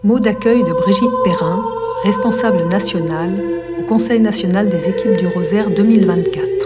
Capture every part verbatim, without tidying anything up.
Mot d'accueil de Brigitte Perrin, responsable nationale au Conseil national des équipes du Rosaire deux mille vingt-quatre.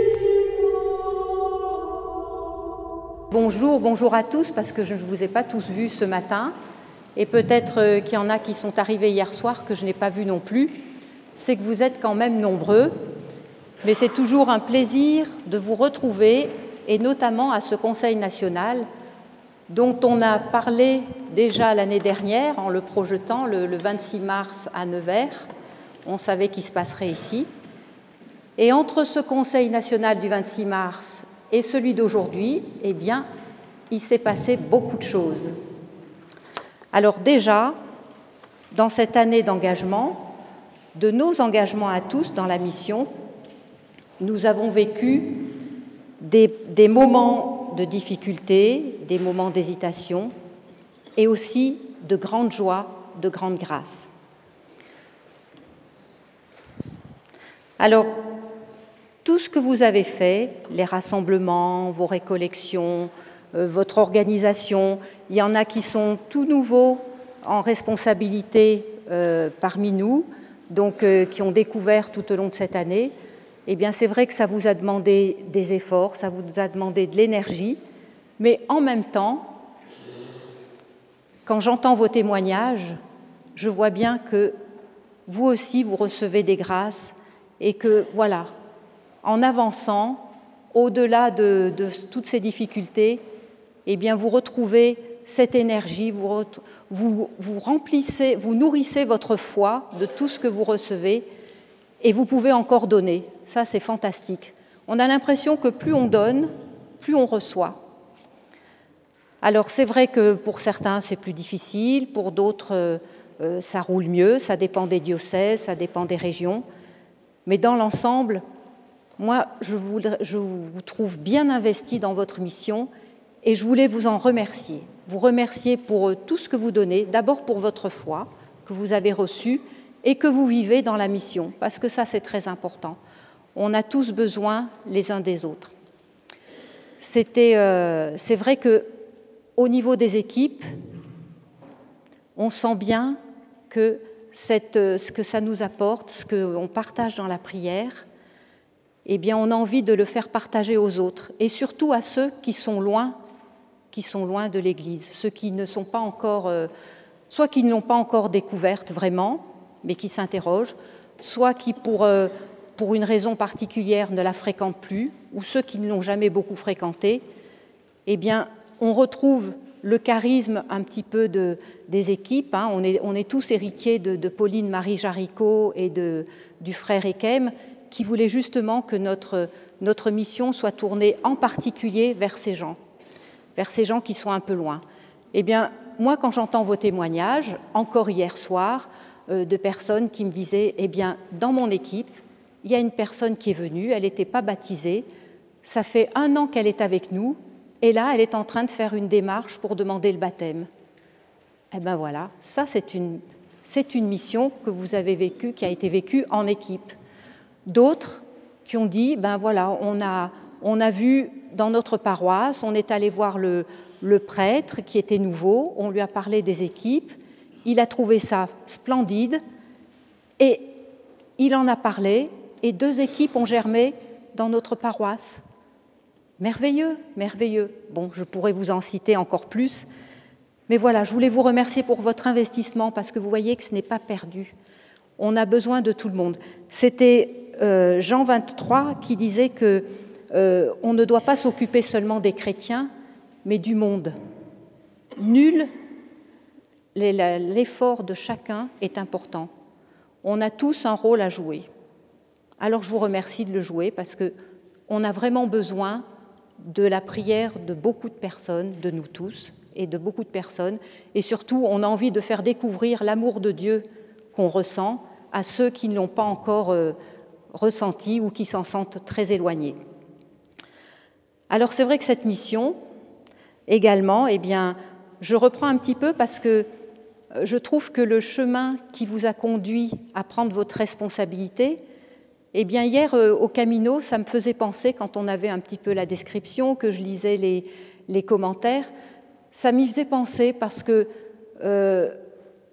Bonjour, bonjour à tous, parce que je ne vous ai pas tous vus ce matin, et peut-être qu'il y en a qui sont arrivés hier soir que je n'ai pas vus non plus. C'est que vous êtes quand même nombreux, mais c'est toujours un plaisir de vous retrouver, et notamment à ce Conseil national dont on a parlé déjà l'année dernière en le projetant le, le vingt-six mars à Nevers. On savait qu'il se passerait ici. Et entre ce Conseil national du vingt-six mars et celui d'aujourd'hui, eh bien, il s'est passé beaucoup de choses. Alors déjà, dans cette année d'engagement, de nos engagements à tous dans la mission, nous avons vécu des, des moments de difficulté, des moments d'hésitation et aussi de grande joie, de grande grâce. Alors, tout ce que vous avez fait, les rassemblements, vos récollections, euh, votre organisation, il y en a qui sont tout nouveaux en responsabilité euh, parmi nous, donc euh, qui ont découvert tout au long de cette année. Eh bien, c'est vrai que ça vous a demandé des efforts, ça vous a demandé de l'énergie, mais en même temps, quand j'entends vos témoignages, je vois bien que vous aussi, vous recevez des grâces et que, voilà, en avançant, au-delà de, de toutes ces difficultés, eh bien, vous retrouvez cette énergie, vous, vous, vous remplissez, vous nourrissez votre foi de tout ce que vous recevez et vous pouvez encore donner. Ça, c'est fantastique. On a l'impression que plus on donne, plus on reçoit. Alors, c'est vrai que pour certains, c'est plus difficile, pour d'autres, euh, ça roule mieux, ça dépend des diocèses, ça dépend des régions. Mais dans l'ensemble, moi, je vous, je vous trouve bien investi dans votre mission et je voulais vous en remercier. Vous remercier pour tout ce que vous donnez, d'abord pour votre foi que vous avez reçue et que vous vivez dans la mission, parce que ça, c'est très important. On a tous besoin les uns des autres. C'était, euh, c'est vrai qu'au niveau des équipes, on sent bien que cette, ce que ça nous apporte, ce qu'on partage dans la prière, eh bien, on a envie de le faire partager aux autres, et surtout à ceux qui sont loin, qui sont loin de l'Église, ceux qui ne sont pas encore, euh, soit qui ne l'ont pas encore découverte vraiment, mais qui s'interrogent, soit qui, pour, euh, pour une raison particulière, ne la fréquentent plus, ou ceux qui ne l'ont jamais beaucoup fréquentée, eh bien, on retrouve le charisme un petit peu de, des équipes. Hein. On est, on est tous héritiers de, de Pauline-Marie Jaricot et de, du frère Ekem, qui voulait justement que notre, notre mission soit tournée en particulier vers ces gens, vers ces gens qui sont un peu loin. Eh bien, moi, quand j'entends vos témoignages, encore hier soir, euh, de personnes qui me disaient, eh bien, dans mon équipe, il y a une personne qui est venue, elle n'était pas baptisée, ça fait un an qu'elle est avec nous, et là, elle est en train de faire une démarche pour demander le baptême. Eh bien voilà, ça, c'est une, c'est une mission que vous avez vécue, qui a été vécue en équipe. D'autres qui ont dit, ben voilà, on a, on a vu dans notre paroisse, on est allé voir le, le prêtre qui était nouveau, on lui a parlé des équipes, il a trouvé ça splendide et il en a parlé et deux équipes ont germé dans notre paroisse. Merveilleux, merveilleux. Bon, je pourrais vous en citer encore plus, mais voilà, je voulais vous remercier pour votre investissement parce que vous voyez que ce n'est pas perdu. On a besoin de tout le monde. C'était euh, Jean vingt-trois qui disait que euh, on ne doit pas s'occuper seulement des chrétiens, mais du monde. Nul, l'effort de chacun est important. On a tous un rôle à jouer. Alors je vous remercie de le jouer parce qu'on a vraiment besoin de la prière de beaucoup de personnes, de nous tous et de beaucoup de personnes. Et surtout, on a envie de faire découvrir l'amour de Dieu qu'on ressent à ceux qui ne l'ont pas encore euh, ressenti ou qui s'en sentent très éloignés. Alors c'est vrai que cette mission, également, eh bien, je reprends un petit peu parce que je trouve que le chemin qui vous a conduit à prendre votre responsabilité, eh bien, hier, euh, au Camino, ça me faisait penser, quand on avait un petit peu la description, que je lisais les, les commentaires, ça m'y faisait penser parce que euh,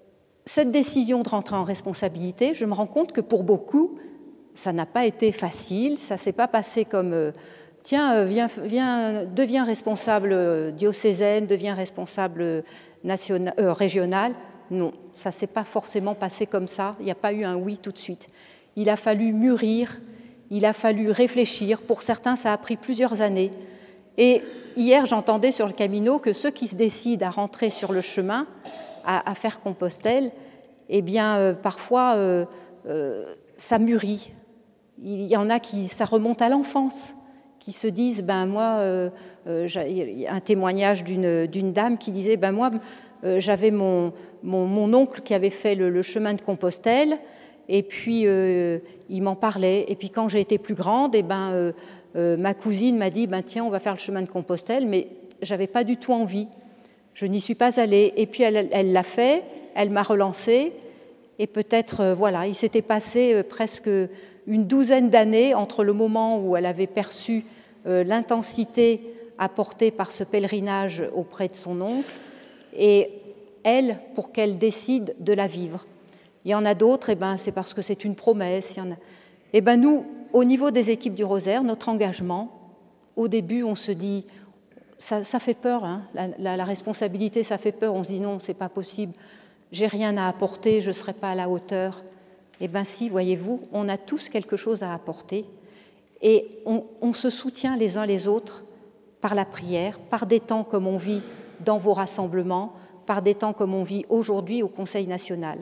cette décision de rentrer en responsabilité, je me rends compte que pour beaucoup, ça n'a pas été facile, ça ne s'est pas passé comme euh, « tiens, euh, viens, viens, deviens responsable diocésaine, deviens responsable national, euh, régional ». Non, ça ne s'est pas forcément passé comme ça, il n'y a pas eu un oui tout de suite. Il a fallu mûrir, il a fallu réfléchir. Pour certains, ça a pris plusieurs années. Et hier, j'entendais sur le Camino que ceux qui se décident à rentrer sur le chemin, à, à faire Compostelle, eh bien, euh, parfois, euh, euh, ça mûrit. Il y en a qui, ça remonte à l'enfance, qui se disent, ben moi, euh, euh, il y a un témoignage d'une, d'une dame qui disait, ben moi, euh, j'avais mon, mon, mon oncle qui avait fait le, le chemin de Compostelle, et puis euh, il m'en parlait. Et puis quand j'ai été plus grande, eh ben, euh, euh, ma cousine m'a dit, ben tiens, on va faire le chemin de Compostelle, mais j'avais pas du tout envie. Je n'y suis pas allée. Et puis elle, elle l'a fait, elle m'a relancée, et peut-être, euh, voilà, il s'était passé euh, presque une douzaine d'années entre le moment où elle avait perçu euh, l'intensité apportée par ce pèlerinage auprès de son oncle et elle, pour qu'elle décide de la vivre. Il y en a d'autres, eh ben, c'est parce que c'est une promesse. Il y en a... eh ben, nous, au niveau des équipes du Rosaire, notre engagement, au début, on se dit, ça, ça fait peur, hein, la, la, la responsabilité, ça fait peur. On se dit non, c'est pas possible, j'ai rien à apporter, je ne serai pas à la hauteur. Eh bien si, voyez-vous, on a tous quelque chose à apporter et on, on se soutient les uns les autres par la prière, par des temps comme on vit dans vos rassemblements, par des temps comme on vit aujourd'hui au Conseil national.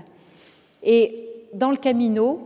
Et dans le Camino,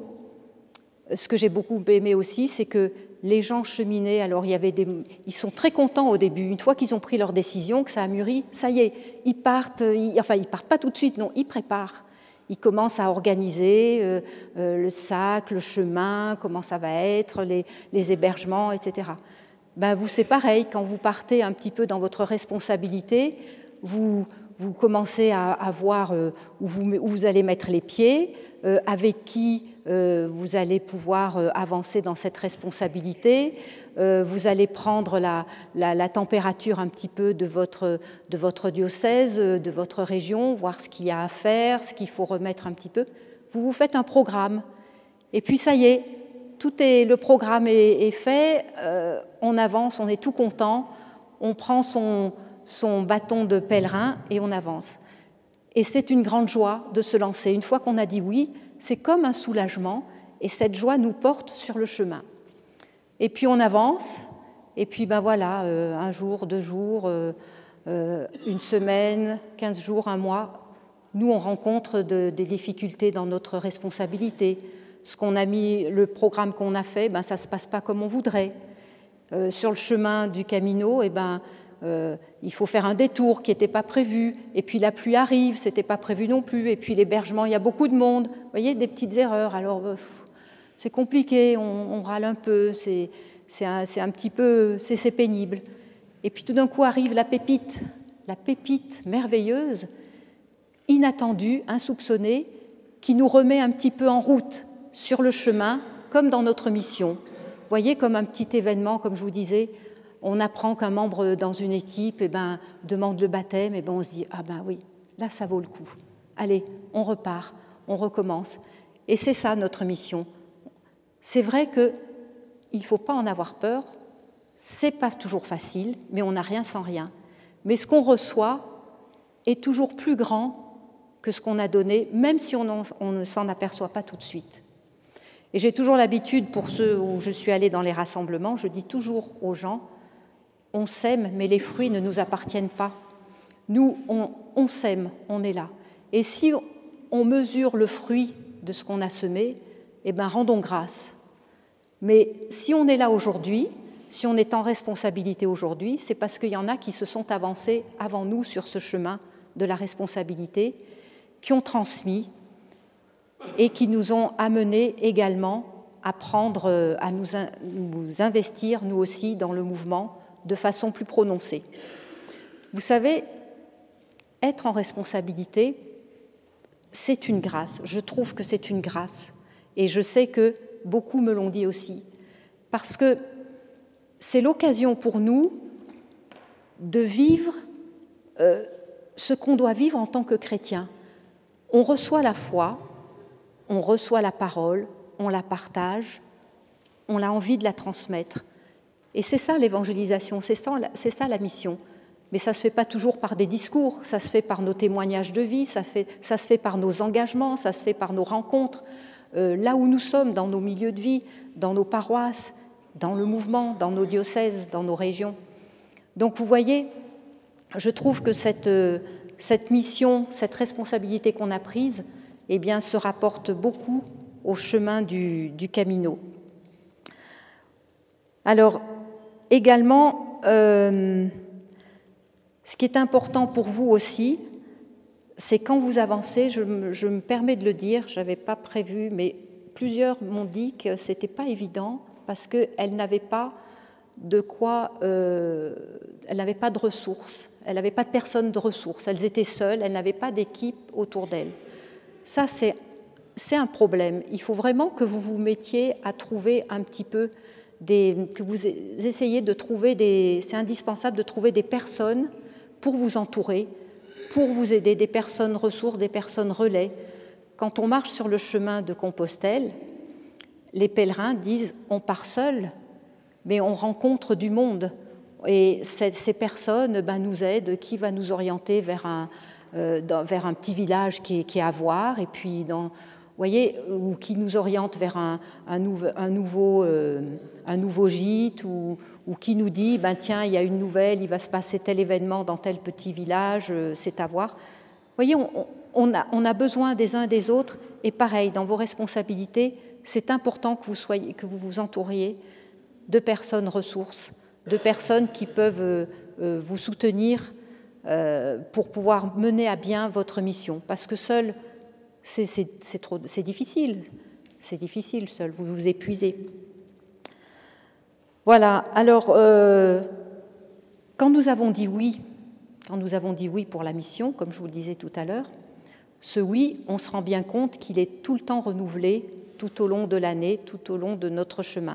ce que j'ai beaucoup aimé aussi, c'est que les gens cheminaient, alors il y avait des, ils sont très contents au début, une fois qu'ils ont pris leur décision, que ça a mûri, ça y est, ils partent, ils, enfin ils partent pas tout de suite, non, ils préparent. Ils commencent à organiser euh, euh, le sac, le chemin, comment ça va être, les, les hébergements, et cetera. Ben, vous, c'est pareil, quand vous partez un petit peu dans votre responsabilité, vous, vous commencez à, à voir euh, où, vous, où vous allez mettre les pieds, euh, avec qui euh, vous allez pouvoir euh, avancer dans cette responsabilité, euh, vous allez prendre la, la, la température un petit peu de votre, de votre diocèse, de votre région, voir ce qu'il y a à faire, ce qu'il faut remettre un petit peu. Vous vous faites un programme. Et puis ça y est, tout est, le programme est, est fait, euh, on avance, on est tout content, on prend son, son bâton de pèlerin et on avance. Et c'est une grande joie de se lancer. Une fois qu'on a dit oui, c'est comme un soulagement et cette joie nous porte sur le chemin. Et puis on avance, et puis ben voilà, euh, un jour, deux jours, euh, euh, une semaine, quinze jours, un mois, nous on rencontre de, des difficultés dans notre responsabilité. Ce qu'on a mis, le programme qu'on a fait, ben ça ne se passe pas comme on voudrait. Euh, sur le chemin du Camino, eh ben, euh, il faut faire un détour qui n'était pas prévu, et puis la pluie arrive, ce n'était pas prévu non plus, et puis l'hébergement, il y a beaucoup de monde, vous voyez, des petites erreurs, alors euh, c'est compliqué, on, on râle un peu, c'est, c'est, un, c'est un petit peu, c'est, c'est pénible. Et puis tout d'un coup arrive la pépite, la pépite merveilleuse, inattendue, insoupçonnée, qui nous remet un petit peu en route, sur le chemin, comme dans notre mission. Vous voyez, comme un petit événement, comme je vous disais, on apprend qu'un membre dans une équipe eh ben, demande le baptême, et ben on se dit « Ah ben oui, là ça vaut le coup. Allez, on repart, on recommence. » Et c'est ça notre mission. C'est vrai qu'il ne faut pas en avoir peur, ce n'est pas toujours facile, mais on n'a rien sans rien. Mais ce qu'on reçoit est toujours plus grand que ce qu'on a donné, même si on, en, on ne s'en aperçoit pas tout de suite. Et j'ai toujours l'habitude, pour ceux où je suis allée dans les rassemblements, je dis toujours aux gens, on sème, mais les fruits ne nous appartiennent pas. Nous, on, on sème, on est là. Et si on mesure le fruit de ce qu'on a semé, eh bien, rendons grâce. Mais si on est là aujourd'hui, si on est en responsabilité aujourd'hui, c'est parce qu'il y en a qui se sont avancés avant nous sur ce chemin de la responsabilité, qui ont transmis et qui nous ont amenés également à prendre, à nous, nous investir, nous aussi, dans le mouvement de façon plus prononcée. Vous savez, être en responsabilité, c'est une grâce. Je trouve que c'est une grâce. Et je sais que beaucoup me l'ont dit aussi. Parce que c'est l'occasion pour nous de vivre euh, ce qu'on doit vivre en tant que chrétien. On reçoit la foi, on reçoit la parole, on la partage, on a envie de la transmettre. Et c'est ça l'évangélisation, c'est ça, c'est ça la mission. Mais ça ne se fait pas toujours par des discours, ça se fait par nos témoignages de vie, ça, fait, ça se fait par nos engagements, ça se fait par nos rencontres, euh, là où nous sommes, dans nos milieux de vie, dans nos paroisses, dans le mouvement, dans nos diocèses, dans nos régions. Donc vous voyez, je trouve que cette, euh, cette mission, cette responsabilité qu'on a prise, eh bien, se rapporte beaucoup au chemin du, du Camino. Alors, également, euh, ce qui est important pour vous aussi, c'est quand vous avancez, je me, je me permets de le dire, je n'avais pas prévu, mais plusieurs m'ont dit que ce n'était pas évident parce qu'elles n'avaient pas de quoi, euh, elles n'avaient pas de ressources, elles n'avaient pas de personnes de ressources, elles étaient seules, elles n'avaient pas d'équipe autour d'elles. Ça, c'est, c'est un problème. Il faut vraiment que vous vous mettiez à trouver un petit peu, des, que vous essayiez de trouver des, c'est indispensable de trouver des personnes pour vous entourer, pour vous aider, des personnes ressources, des personnes relais. Quand on marche sur le chemin de Compostelle, les pèlerins disent « on part seul », mais on rencontre du monde. Et ces, ces personnes ben, nous aident, qui va nous orienter vers un, euh, dans, vers un petit village qui est, qui est à voir, et puis, dans, vous voyez, ou qui nous oriente vers un, un, nouveau, un, nouveau, euh, un nouveau gîte, ou, ou qui nous dit ben, « tiens, il y a une nouvelle, il va se passer tel événement dans tel petit village, euh, c'est à voir ». Vous voyez, on, on, a, on a besoin des uns des autres, et pareil, dans vos responsabilités, c'est important que vous, soyez, que vous vous entouriez de personnes ressources, de personnes qui peuvent euh, vous soutenir euh, pour pouvoir mener à bien votre mission. Parce que seul, c'est, c'est, c'est, trop, c'est difficile. C'est difficile seul, vous vous épuisez. Voilà, alors, euh, quand nous avons dit oui, quand nous avons dit oui pour la mission, comme je vous le disais tout à l'heure, ce oui, on se rend bien compte qu'il est tout le temps renouvelé, tout au long de l'année, tout au long de notre chemin.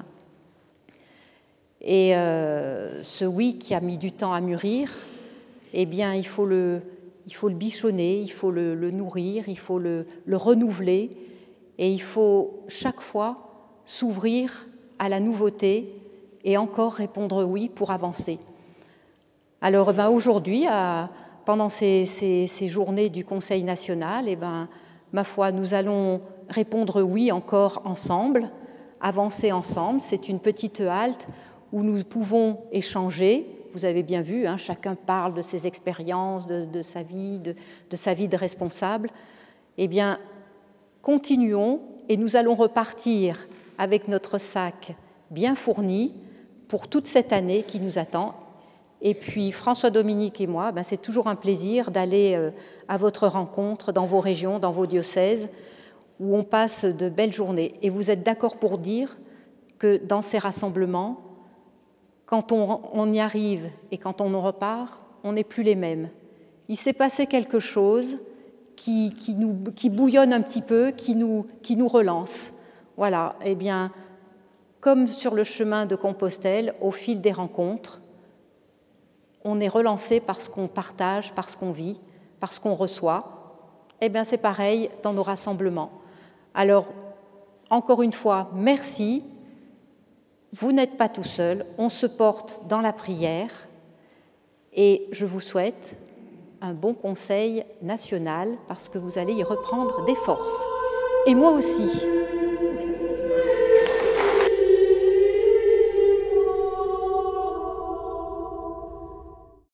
Et euh, ce oui qui a mis du temps à mûrir, eh bien, il faut le, il faut le bichonner, il faut le, le nourrir, il faut le, le renouveler, et il faut chaque fois s'ouvrir à la nouveauté et encore répondre oui pour avancer. Alors, ben, aujourd'hui, à, pendant ces, ces, ces journées du Conseil national, eh ben, ma foi, nous allons répondre oui encore ensemble, avancer ensemble. C'est une petite halte où nous pouvons échanger. Vous avez bien vu, hein, chacun parle de ses expériences, de, de sa vie, de, de sa vie de responsable. Eh bien, continuons et nous allons repartir avec notre sac bien fourni pour toute cette année qui nous attend. Et puis, François-Dominique et moi, ben, c'est toujours un plaisir d'aller euh, à votre rencontre dans vos régions, dans vos diocèses, où on passe de belles journées. Et vous êtes d'accord pour dire que dans ces rassemblements, quand on, on y arrive et quand on en repart, on n'est plus les mêmes. Il s'est passé quelque chose qui, qui, nous, qui bouillonne un petit peu, qui nous, qui nous relance. Voilà, eh bien, comme sur le chemin de Compostelle, au fil des rencontres, on est relancé par ce qu'on partage, par ce qu'on vit, par ce qu'on reçoit. Eh bien, c'est pareil dans nos rassemblements. Alors, encore une fois, merci. Vous n'êtes pas tout seul, on se porte dans la prière et je vous souhaite un bon conseil national parce que vous allez y reprendre des forces. Et moi aussi.